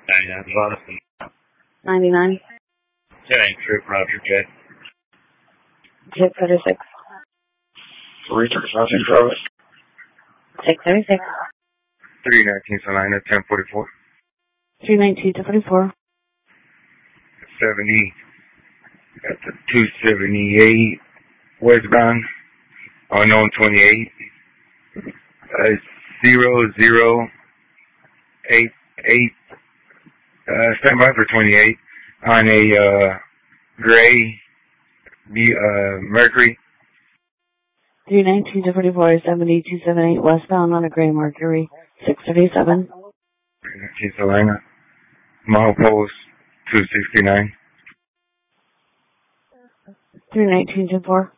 Boston. 99. Giant trip, Roger Jet. 636. 636. 319 Salina, 1044. 319 to 44. 70. That's a 278 westbound. Unknown 28. 0088. Stand by for 28 on a gray Mercury. 319 to 44. 7278 westbound on a gray Mercury. 637. 319 Salina. Mile post 269. 319 to 4.